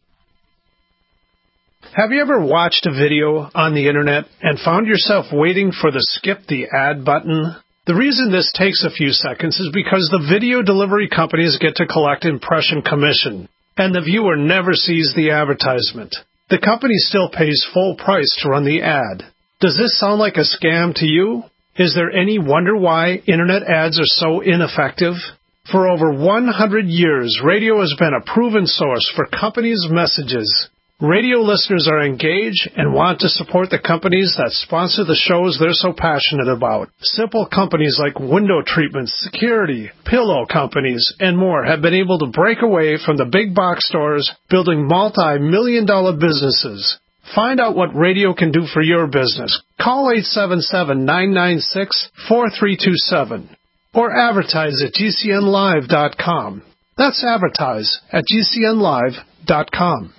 Have you ever watched a video on the internet and found yourself waiting for the skip the ad button? The reason this takes a few seconds is because the video delivery companies get to collect impression commission, and the viewer never sees the advertisement. The company still pays full price to run the ad. Does this sound like a scam to you? Is there any wonder why internet ads are so ineffective? For over one hundred years, radio has been a proven source for companies' messages. Radio listeners are engaged and want to support the companies that sponsor the shows they're so passionate about. Simple companies like window treatments, security, pillow companies, and more have been able to break away from the big box stores, building multi-million dollar businesses. Find out what radio can do for your business. Call eight seven seven, nine nine six, four three two seven or advertise at G C N live dot com. That's advertise at G C N live dot com.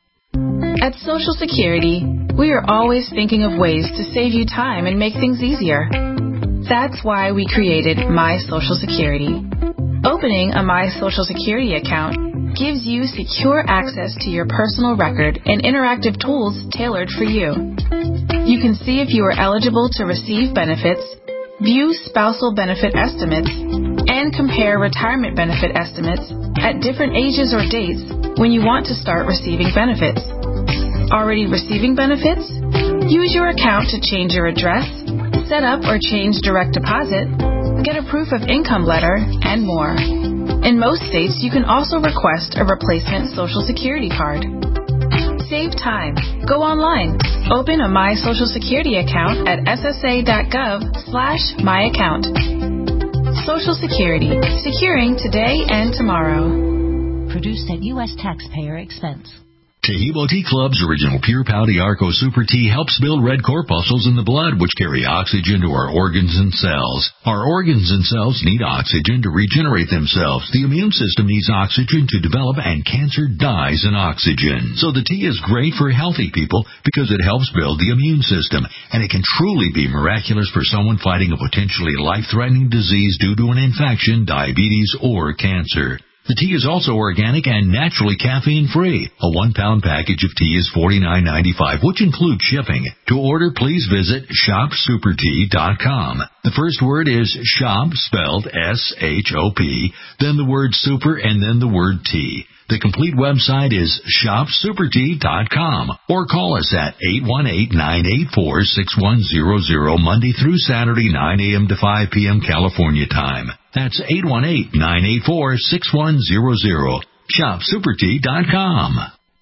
At Social Security, we are always thinking of ways to save you time and make things easier. That's why we created My Social Security. Opening a My Social Security account gives you secure access to your personal record and interactive tools tailored for you. You can see if you are eligible to receive benefits, view spousal benefit estimates, and compare retirement benefit estimates at different ages or dates when you want to start receiving benefits. Already receiving benefits? Use your account to change your address, set up or change direct deposit, get a proof of income letter, and more. In most states, you can also request a replacement Social Security card. Save time. Go online. Open a My Social Security account at S S A dot gov slash my account. Social Security. Securing today and tomorrow. Produced at U S taxpayer expense. Tehebo Tea Club's original Pure Pouty Arco Super Tea helps build red corpuscles in the blood, which carry oxygen to our organs and cells. Our organs and cells need oxygen to regenerate themselves. The immune system needs oxygen to develop, and cancer dies in oxygen. So the tea is great for healthy people because it helps build the immune system, and it can truly be miraculous for someone fighting a potentially life-threatening disease due to an infection, diabetes, or cancer. The tea is also organic and naturally caffeine-free. A one-pound package of tea is forty-nine ninety-five, which includes shipping. To order, please visit shop super tea dot com. The first word is shop, spelled S H O P, then the word super, and then the word tea. The complete website is shop super tea dot com, or call us at eight one eight, nine eight four, six one zero zero Monday through Saturday, nine a.m. to five p.m. California time. That's eight one eight, nine eight four, six one zero zero. shop super tea dot com.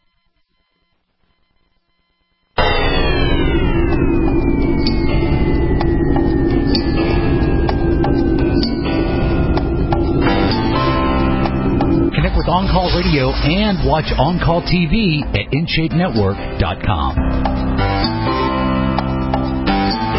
Connect with On Call Radio and watch On Call T V at in shape network dot com.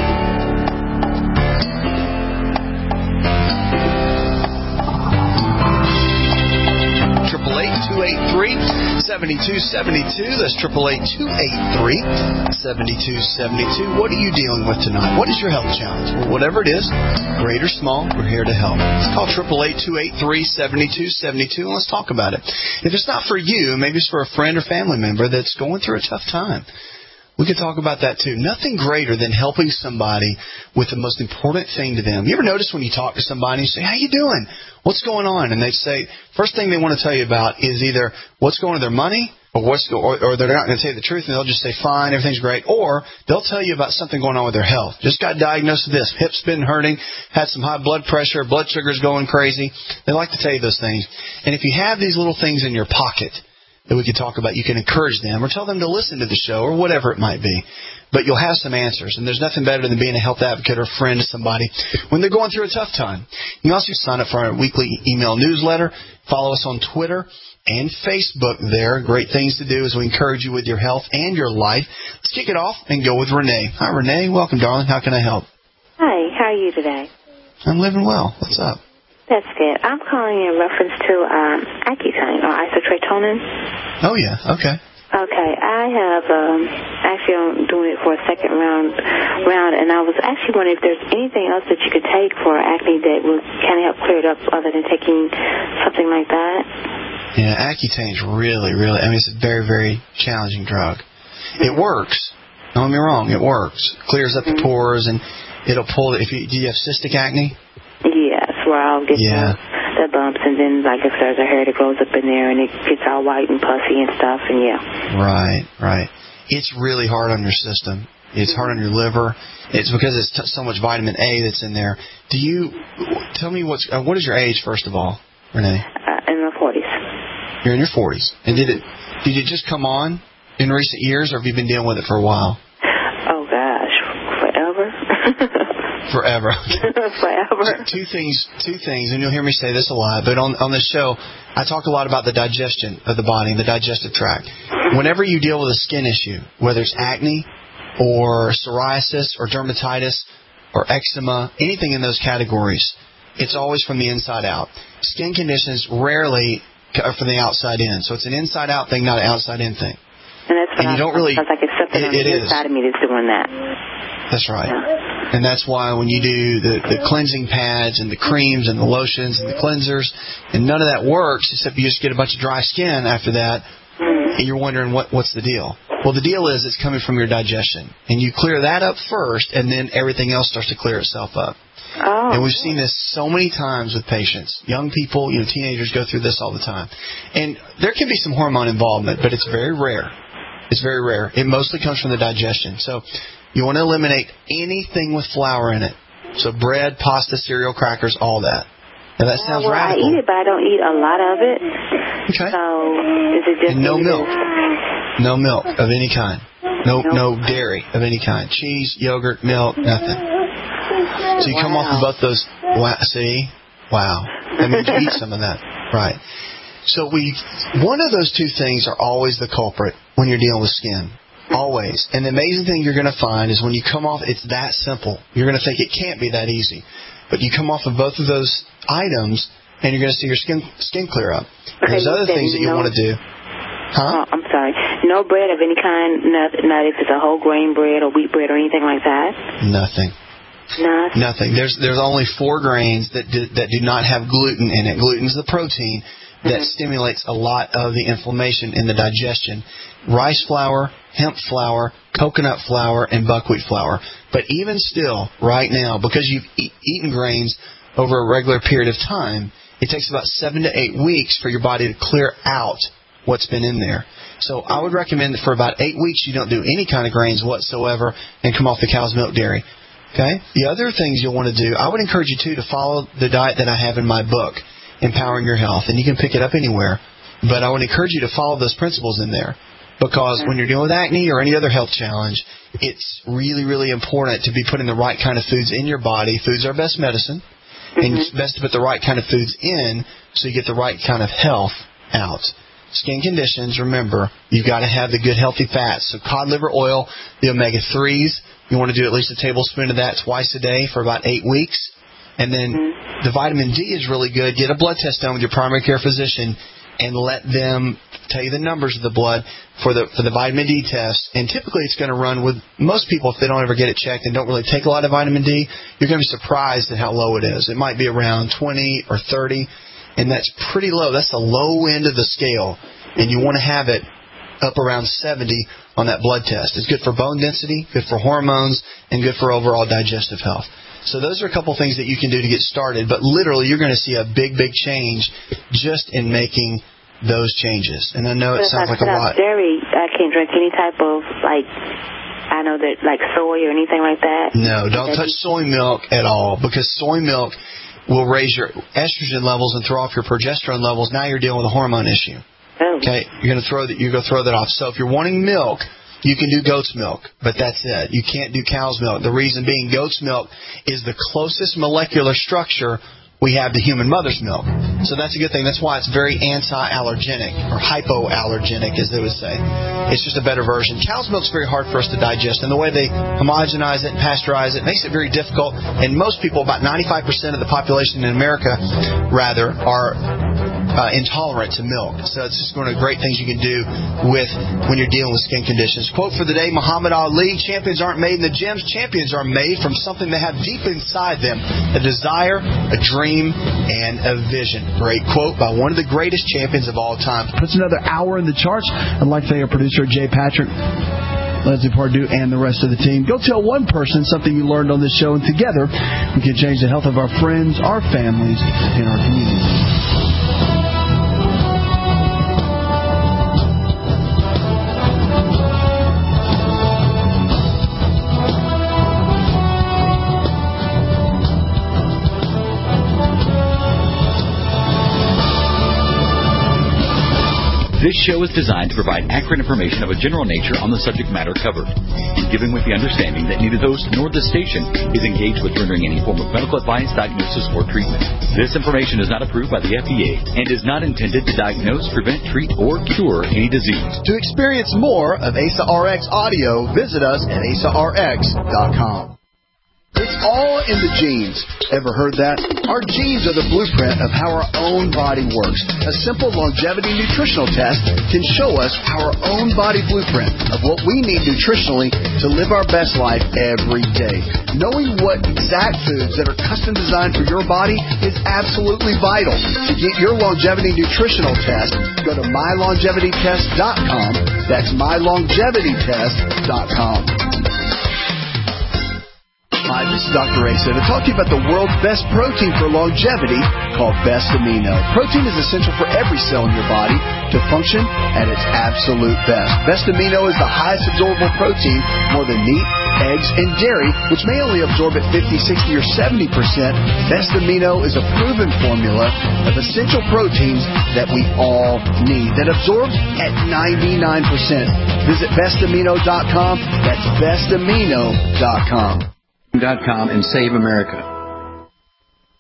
seven two seven two. That's eight eight eight, two eight three, seven two seven two. What are you dealing with tonight? What is your health challenge? Well, whatever it is, great or small, we're here to help. Call eight eight eight, two eight three, seven two seven two and let's talk about it. If it's not for you, maybe it's for a friend or family member that's going through a tough time. We could talk about that too. Nothing greater than helping somebody with the most important thing to them. You ever notice when you talk to somebody and you say, how you doing? What's going on? And they say, first thing they want to tell you about is either what's going on with their money or what's go, or, or they're not going to tell you the truth and they'll just say, fine, everything's great. Or they'll tell you about something going on with their health. Just got diagnosed with this. Hip's been hurting, had some high blood pressure, blood sugar's going crazy. They like to tell you those things. And if you have these little things in your pocket that we could talk about, you can encourage them or tell them to listen to the show or whatever it might be. But you'll have some answers, and there's nothing better than being a health advocate or a friend to somebody when they're going through a tough time. You can also sign up for our weekly email newsletter. Follow us on Twitter and Facebook there. Great things to do as we encourage you with your health and your life. Let's kick it off and go with Renee. Hi, Renee. Welcome, darling. How can I help? Hi. How are you today? I'm living well. What's up? That's good. I'm calling in reference to um, Accutane or isotretinoin. Oh, yeah. Okay. Okay. I have, um, actually, I'm doing it for a second round, round, and I was actually wondering if there's anything else that you could take for acne that will kind of help clear it up other than taking something like that. Yeah, Accutane's really, really, I mean, it's a very, very challenging drug. Mm-hmm. It works. Don't get me wrong. It works. Clears up mm-hmm. the pores, and it'll pull it. If you, do you have cystic acne? Yes, where I'll get yeah. the, the bumps, and then like if there's a hair that goes up in there and it gets all white and puffy and stuff, and yeah. Right, right. It's really hard on your system. It's hard on your liver. It's because it's t- so much vitamin A that's in there. Do you tell me what's uh, what is your age first of all, Renee? Uh, in my forties. You're in your forties, and did it did it just come on in recent years, or have you been dealing with it for a while? Oh gosh, forever. Forever. Forever. Two things, two things, and you'll hear me say this a lot, but on, on this show, I talk a lot about the digestion of the body, the digestive tract. Whenever you deal with a skin issue, whether it's acne or psoriasis or dermatitis or eczema, anything in those categories, it's always from the inside out. Skin conditions rarely are from the outside in, so it's an inside-out thing, not an outside-in thing. And that's what and you I, don't really. It's like it's something it, on the it inside is. of me that's doing that. That's right. Yeah. And that's why when you do the, the cleansing pads and the creams and the lotions and the cleansers, and none of that works except you just get a bunch of dry skin after that, mm. and you're wondering what what's the deal. Well, the deal is it's coming from your digestion. And you clear that up first, and then everything else starts to clear itself up. Oh. And we've seen this so many times with patients. Young people, you know, teenagers go through this all the time. And there can be some hormone involvement, but it's very rare. It's very rare. It mostly comes from the digestion. So you want to eliminate anything with flour in it. So bread, pasta, cereal, crackers, all that. Now that sounds well, radical. I eat it, but I don't eat a lot of it. Okay. So is it just and no milk. This? No milk of any kind. No, no dairy of any kind. Cheese, yogurt, milk, nothing. So you wow. come off of both those. Wow, see? Wow. That means you eat some of that. Right. So we, one of those two things are always the culprit when you're dealing with skin. Always. And the amazing thing you're going to find is when you come off, it's that simple. You're going to think it can't be that easy. But you come off of both of those items, and you're going to see your skin skin clear up. Okay, There's other things that you no, want to do. Huh? Oh, I'm sorry. No bread of any kind, not, not if it's a whole grain bread or wheat bread or anything like that? Nothing. Nothing. Nothing. There's there's only four grains that do, that do not have gluten in it. Gluten is the protein that mm-hmm. stimulates a lot of the inflammation in the digestion. Rice flour, hemp flour, coconut flour, and buckwheat flour. But even still, right now, because you've e- eaten grains over a regular period of time, it takes about seven to eight weeks for your body to clear out what's been in there. So I would recommend that for about eight weeks you don't do any kind of grains whatsoever and come off the cow's milk dairy. Okay? The other things you'll want to do, I would encourage you, too, to follow the diet that I have in my book, Empowering Your Health. And you can pick it up anywhere. But I would encourage you to follow those principles in there. Because when you're dealing with acne or any other health challenge, it's really, really important to be putting the right kind of foods in your body. Foods are best medicine. Mm-hmm. And it's best to put the right kind of foods in so you get the right kind of health out. Skin conditions, remember, you've got to have the good, healthy fats. So cod liver oil, the omega threes, you want to do at least a tablespoon of that twice a day for about eight weeks. And then mm-hmm. the vitamin D is really good. Get a blood test done with your primary care physician and let them tell you the numbers of the blood for the for the vitamin D test, and typically it's going to run with most people if they don't ever get it checked and don't really take a lot of vitamin D. You're going to be surprised at how low it is. It might be around twenty or thirty, and that's pretty low. That's the low end of the scale, and you want to have it up around seventy on that blood test. It's good for bone density, good for hormones, and good for overall digestive health. So those are a couple things that you can do to get started, but literally you're going to see a big, big change just in making those changes. And I know it sounds like a lot. Dairy, I can't drink any type of, like, I know that, like soy or anything like that. No, don't touch soy milk at all, because soy milk will raise your estrogen levels and throw off your progesterone levels. Now you're dealing with a hormone issue. Oh. Okay, you're going to throw that. You're going to throw that off. So if you're wanting milk, you can do goat's milk, but that's it. You can't do cow's milk. The reason being, goat's milk is the closest molecular structure we have to human mother's milk. So that's a good thing. That's why it's very anti-allergenic, or hypoallergenic, as they would say. It's just a better version. Cow's milk's very hard for us to digest, and the way they homogenize it and pasteurize it makes it very difficult. And most people, about ninety-five percent of the population in America, rather, are uh, intolerant to milk. So it's just one of the great things you can do with when you're dealing with skin conditions. Quote for the day, Muhammad Ali, champions aren't made in the gyms. Champions are made from something they have deep inside them, a desire, a dream, and a vision. Great quote by one of the greatest champions of all time. Puts another hour in the charts. I'd like to thank our producer, Jay Patrick, Leslie Pardue, and the rest of the team. Go tell one person something you learned on this show, and together we can change the health of our friends, our families, and our communities. This show is designed to provide accurate information of a general nature on the subject matter covered, and given with the understanding that neither the host nor the station is engaged with rendering any form of medical advice, diagnosis, or treatment. This information is not approved by the F D A and is not intended to diagnose, prevent, treat, or cure any disease. To experience more of A S A R X audio, visit us at A S A R X dot com. It's all in the genes. Ever heard that? Our genes are the blueprint of how our own body works. A simple longevity nutritional test can show us our own body blueprint of what we need nutritionally to live our best life every day. Knowing what exact foods that are custom designed for your body is absolutely vital. To get your longevity nutritional test, go to my longevity test dot com. That's my longevity test dot com. Hi, this is Doctor Asa to talk to you about the world's best protein for longevity called Best Amino. Protein is essential for every cell in your body to function at its absolute best. Best Amino is the highest absorbable protein, more than meat, eggs, and dairy, which may only absorb at fifty, sixty, or seventy percent. Best Amino is a proven formula of essential proteins that we all need that absorbs at ninety-nine percent. Visit best amino dot com. That's best amino dot com. Dot com and Save America.